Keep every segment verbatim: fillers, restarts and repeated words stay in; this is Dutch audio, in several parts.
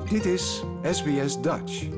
Dit is S B S Dutch.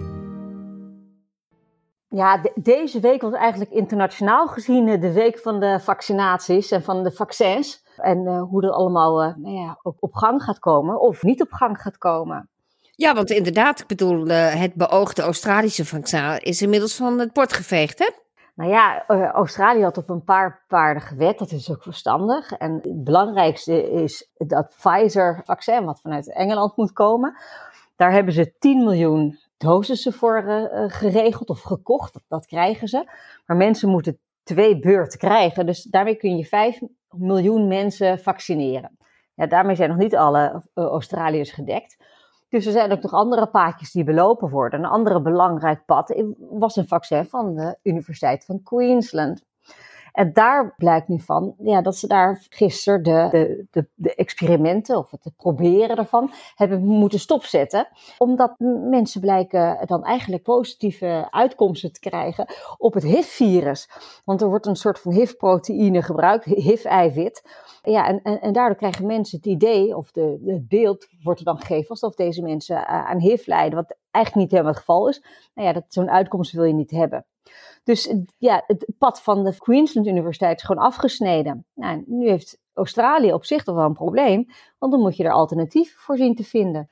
Ja, de, deze week was eigenlijk internationaal gezien uh, de week van de vaccinaties en van de vaccins. En uh, hoe dat allemaal uh, nou ja, op, op gang gaat komen of niet op gang gaat komen. Ja, want inderdaad, ik bedoel, uh, het beoogde Australische vaccin is inmiddels van het bord geveegd, hè? Nou ja, uh, Australië had op een paar paarden gewet, dat is ook verstandig. En het belangrijkste is dat Pfizer-vaccin, wat vanuit Engeland moet komen, daar hebben ze tien miljoen dosissen voor uh, geregeld of gekocht, dat, dat krijgen ze. Maar mensen moeten twee beurten krijgen, dus daarmee kun je vijf miljoen mensen vaccineren. Ja, daarmee zijn nog niet alle uh, Australiërs gedekt. Dus er zijn ook nog andere paadjes die belopen worden. Een andere belangrijk pad was een vaccin van de Universiteit van Queensland. En daar blijkt nu van ja, dat ze daar gisteren de, de, de, de experimenten of het proberen ervan hebben moeten stopzetten. Omdat mensen blijken dan eigenlijk positieve uitkomsten te krijgen op het H I V-virus. Want er wordt een soort van H I V-proteïne gebruikt, H I V-eiwit. Ja, en, en, en daardoor krijgen mensen het idee, of de, het beeld wordt er dan gegeven alsof deze mensen aan H I V lijden. Wat eigenlijk niet helemaal het geval is. Nou ja, dat, zo'n uitkomst wil je niet hebben. Dus ja, het pad van de Queensland Universiteit is gewoon afgesneden. Nou, nu heeft Australië op zich toch wel een probleem, want dan moet je er alternatieven voor zien te vinden.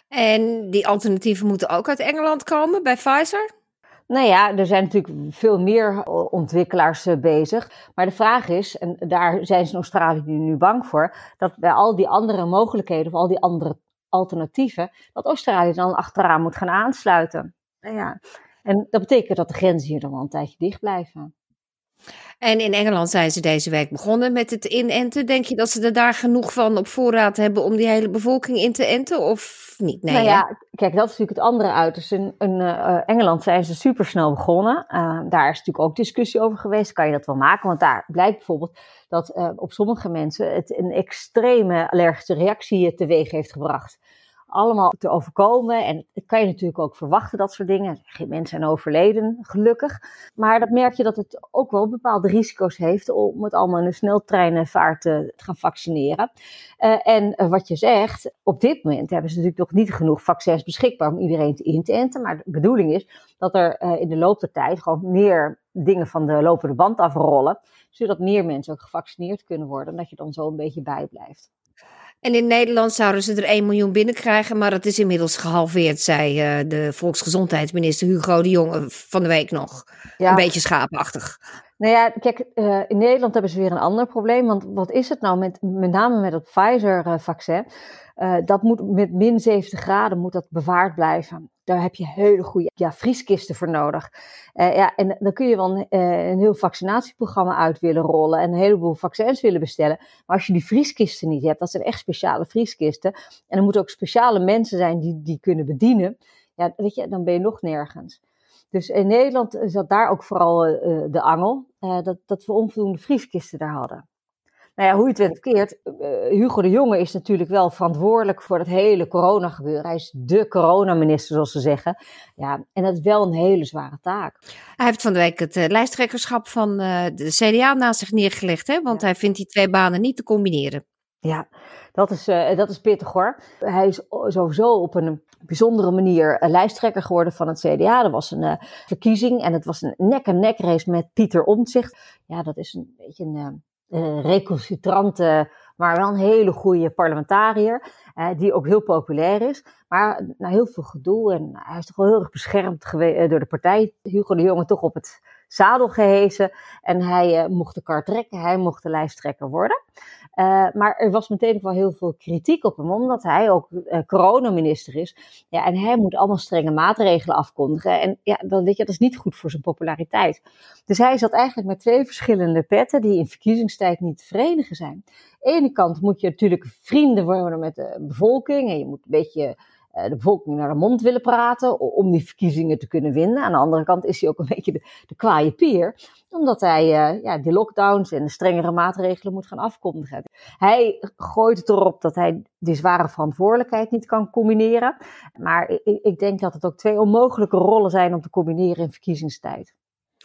En die alternatieven moeten ook uit Engeland komen, bij Pfizer? Nou ja, er zijn natuurlijk veel meer ontwikkelaars uh, bezig. Maar de vraag is, en daar zijn ze in Australië nu bang voor, dat bij al die andere mogelijkheden of al die andere alternatieven, dat Australië dan achteraan moet gaan aansluiten. Nou ja. En dat betekent dat de grenzen hier dan wel een tijdje dicht blijven. En in Engeland zijn ze deze week begonnen met het inenten. Denk je dat ze er daar genoeg van op voorraad hebben om die hele bevolking in te enten of niet? Nee, nou ja, hè? Kijk, dat is natuurlijk het andere uit. Dus in, in uh, Engeland zijn ze supersnel begonnen. Uh, daar is natuurlijk ook discussie over geweest. Kan je dat wel maken? Want daar blijkt bijvoorbeeld dat uh, op sommige mensen het een extreme allergische reactie teweeg heeft gebracht. Allemaal te overkomen. En dat kan je natuurlijk ook verwachten, dat soort dingen. Geen mensen zijn overleden, gelukkig. Maar dat merk je dat het ook wel bepaalde risico's heeft om het allemaal in een sneltreinvaart te gaan vaccineren. Uh, en uh, wat je zegt, op dit moment hebben ze natuurlijk nog niet genoeg vaccins beschikbaar om iedereen te in te enten. Maar de bedoeling is dat er uh, in de loop der tijd gewoon meer dingen van de lopende band afrollen. Zodat meer mensen ook gevaccineerd kunnen worden. En dat je dan zo een beetje bijblijft. En in Nederland zouden ze er één miljoen binnenkrijgen, maar dat is inmiddels gehalveerd, zei uh, de volksgezondheidsminister Hugo de Jonge van de week nog. Ja. Een beetje schaapachtig. Nou ja, kijk, uh, in Nederland hebben ze weer een ander probleem, want wat is het nou met, met name met het Pfizer-vaccin? Uh, dat moet met min zeventig graden moet dat bewaard blijven. Daar heb je hele goede ja, vrieskisten voor nodig. Uh, ja, en dan kun je wel een, uh, een heel vaccinatieprogramma uit willen rollen en een heleboel vaccins willen bestellen. Maar als je die vrieskisten niet hebt, dat zijn echt speciale vrieskisten. En er moeten ook speciale mensen zijn die die kunnen bedienen. Ja, weet je, dan ben je nog nergens. Dus in Nederland zat daar ook vooral uh, de angel, uh, dat, dat we onvoldoende vrieskisten daar hadden. Nou ja, hoe je het went of keert, uh, Hugo de Jonge is natuurlijk wel verantwoordelijk voor het hele corona-gebeuren. Hij is de coronaminister, zoals ze zeggen. Ja, en dat is wel een hele zware taak. Hij heeft van de week het uh, lijsttrekkerschap van uh, de C D A naast zich neergelegd, hè? Want ja. Hij vindt die twee banen niet te combineren. Ja, dat is, uh, dat is pittig hoor. Hij is sowieso op een bijzondere manier uh, lijsttrekker geworden van het C D A. Er was een uh, verkiezing en het was een nek-en-nek race met Pieter Omtzigt. Ja, dat is een beetje een... Uh, Uh, recalcitrante, maar wel een hele goede parlementariër, uh, die ook heel populair is. Maar na heel veel gedoe, en uh, hij is toch wel heel erg beschermd gewe- uh, door de partij, Hugo de Jonge toch op het zadel gehesen. En hij uh, mocht de kar trekken, hij mocht de lijsttrekker worden. Uh, maar er was meteen wel heel veel kritiek op hem, omdat hij ook uh, coronaminister is. Ja, en hij moet allemaal strenge maatregelen afkondigen. En ja, dan weet je, dat is niet goed voor zijn populariteit. Dus hij zat eigenlijk met twee verschillende petten die in verkiezingstijd niet te verenigen zijn. Aan de ene kant moet je natuurlijk vrienden worden met de bevolking en je moet een beetje de bevolking naar de mond willen praten om die verkiezingen te kunnen winnen. Aan de andere kant is hij ook een beetje de, de kwaaie pier, omdat hij uh, ja, die lockdowns en de strengere maatregelen moet gaan afkondigen. Hij gooit het erop dat hij die zware verantwoordelijkheid niet kan combineren. Maar ik, ik denk dat het ook twee onmogelijke rollen zijn om te combineren in verkiezingstijd.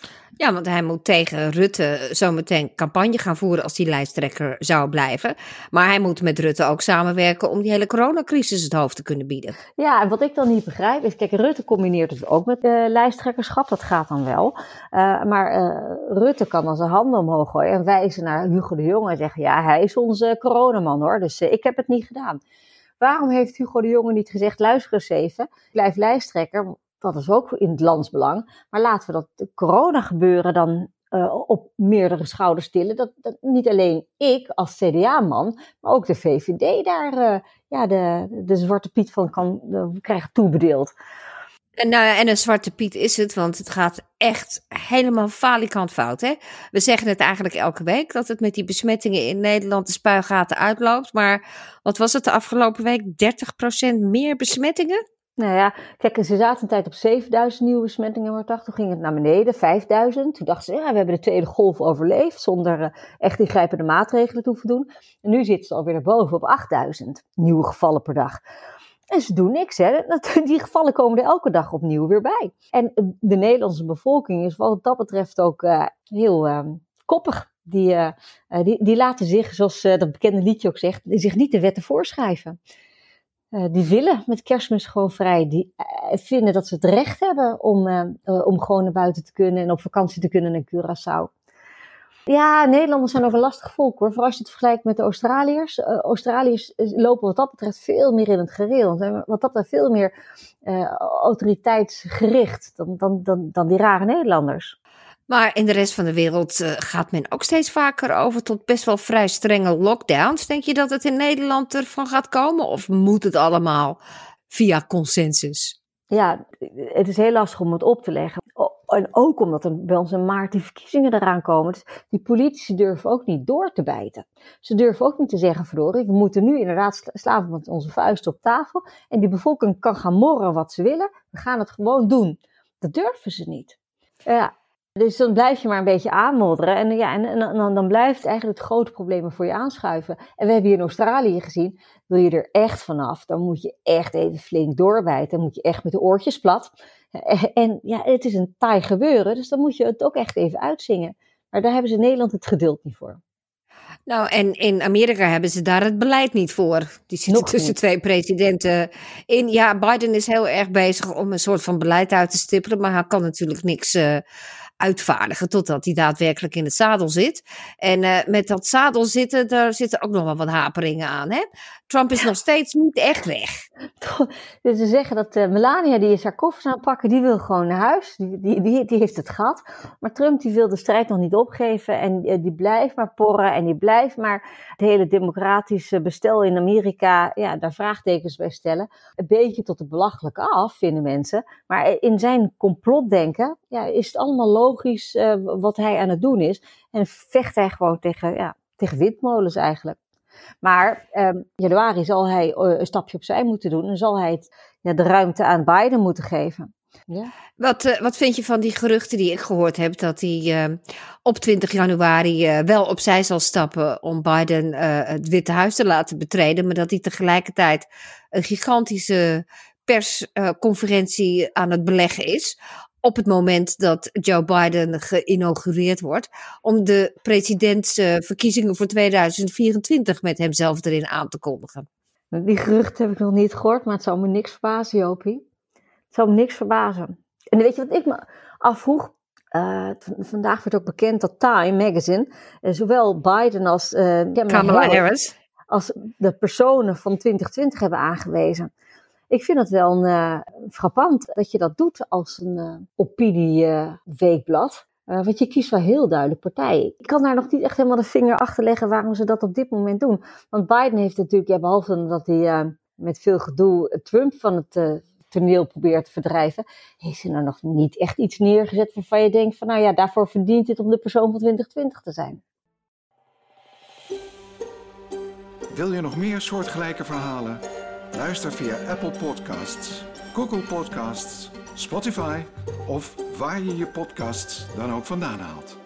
Ja, want hij moet tegen Rutte zometeen campagne gaan voeren als die lijsttrekker zou blijven. Maar hij moet met Rutte ook samenwerken om die hele coronacrisis het hoofd te kunnen bieden. Ja, en wat ik dan niet begrijp is, kijk, Rutte combineert het ook met uh, lijsttrekkerschap, dat gaat dan wel. Uh, maar uh, Rutte kan dan zijn handen omhoog gooien en wijzen naar Hugo de Jonge en zeggen, ja, hij is onze coronaman hoor, dus uh, ik heb het niet gedaan. Waarom heeft Hugo de Jonge niet gezegd, luister eens even, blijf lijsttrekker, dat is ook in het landsbelang, maar laten we dat corona gebeuren dan uh, op meerdere schouders tillen. Dat, dat niet alleen ik als C D A-man, maar ook de V V D daar uh, ja, de, de zwarte piet van kan uh, krijgen toebedeeld. En, nou ja, en een zwarte piet is het, want het gaat echt helemaal falikant fout. Hè? We zeggen het eigenlijk elke week, dat het met die besmettingen in Nederland de spuigaten uitloopt. Maar wat was het de afgelopen week? dertig procent meer besmettingen? Nou ja, kijk, ze zaten een tijd op zevenduizend nieuwe besmettingen, maar toen ging het naar beneden, vijfduizend. Toen dachten ze, ja, we hebben de tweede golf overleefd, zonder uh, echt ingrijpende maatregelen te hoeven doen. En nu zitten ze alweer erboven op achtduizend nieuwe gevallen per dag. En ze doen niks, hè. Die gevallen komen er elke dag opnieuw weer bij. En de Nederlandse bevolking is wat dat betreft ook uh, heel uh, koppig. Die, uh, die, die laten zich, zoals uh, dat bekende liedje ook zegt, zich niet de wetten voorschrijven. Uh, die willen met Kerstmis gewoon vrij. Die uh, vinden dat ze het recht hebben om, uh, uh, om gewoon naar buiten te kunnen en op vakantie te kunnen naar Curaçao. Ja, Nederlanders zijn ook een lastig volk hoor. Vooral als je het vergelijkt met de Australiërs. Uh, Australiërs lopen wat dat betreft veel meer in het gereel. Zijn wat dat betreft veel meer uh, autoriteitsgericht dan, dan, dan, dan die rare Nederlanders. Maar in de rest van de wereld uh, gaat men ook steeds vaker over tot best wel vrij strenge lockdowns. Denk je dat het in Nederland ervan gaat komen? Of moet het allemaal via consensus? Ja, het is heel lastig om het op te leggen. En ook omdat er bij ons in maart die verkiezingen eraan komen. Dus die politici durven ook niet door te bijten. Ze durven ook niet te zeggen, verdorie, we moeten nu inderdaad slaven met onze vuisten op tafel. En die bevolking kan gaan morren wat ze willen. We gaan het gewoon doen. Dat durven ze niet. Ja. Dus dan blijf je maar een beetje aanmodderen. En, ja, en, en, en dan blijft eigenlijk het grote probleem voor je aanschuiven. En we hebben hier in Australië gezien, wil je er echt vanaf, dan moet je echt even flink doorbijten. Dan moet je echt met de oortjes plat. En, en ja, het is een taai gebeuren, dus dan moet je het ook echt even uitzingen. Maar daar hebben ze in Nederland het geduld niet voor. Nou, en in Amerika hebben ze daar het beleid niet voor. Die zitten tussen twee presidenten in. Ja, Biden is heel erg bezig om een soort van beleid uit te stippelen, maar hij kan natuurlijk niks uh, uitvaardigen totdat hij daadwerkelijk in het zadel zit. En uh, met dat zadel zitten, daar zitten ook nog wel wat haperingen aan. Hè? Trump is nog steeds niet echt weg. Dus ze zeggen dat uh, Melania, die is haar koffers aan het pakken, die wil gewoon naar huis. Die, die, die, die heeft het gehad. Maar Trump die wil de strijd nog niet opgeven en uh, die blijft maar porren en die blijft maar het hele democratische bestel in Amerika, ja, daar vraagtekens bij stellen. Een beetje tot het belachelijke af, vinden mensen. Maar in zijn complotdenken ja, is het allemaal logisch uh, wat hij aan het doen is. En vecht hij gewoon tegen, ja, tegen windmolens eigenlijk. Maar um, januari zal hij uh, een stapje opzij moeten doen en zal hij het, ja, de ruimte aan Biden moeten geven. Ja. Wat, uh, wat vind je van die geruchten die ik gehoord heb, dat hij uh, op twintig januari uh, wel opzij zal stappen om Biden uh, het Witte Huis te laten betreden, maar dat hij tegelijkertijd een gigantische persconferentie uh, aan het beleggen is op het moment dat Joe Biden geïnaugureerd wordt, om de presidentsverkiezingen voor tweeduizend vierentwintig met hemzelf erin aan te kondigen? Die geruchten heb ik nog niet gehoord, maar het zou me niks verbazen, Jopie. Het zou me niks verbazen. En weet je wat ik me afvroeg? Uh, vandaag werd ook bekend dat Time Magazine, uh, zowel Biden als uh, Kamala Harris, als de personen van twintig twintig hebben aangewezen. Ik vind het wel een, uh, frappant dat je dat doet als een uh, opinieweekblad. Uh, uh, want je kiest wel heel duidelijk partij. Ik kan daar nog niet echt helemaal de vinger achter leggen waarom ze dat op dit moment doen. Want Biden heeft natuurlijk, ja, behalve dat hij uh, met veel gedoe Trump van het uh, toneel probeert te verdrijven, heeft hij nou nog niet echt iets neergezet waarvan je denkt van, nou ja, daarvoor verdient het om de persoon van twintig twintig te zijn. Wil je nog meer soortgelijke verhalen? Luister via Apple Podcasts, Google Podcasts, Spotify of waar je je podcasts dan ook vandaan haalt.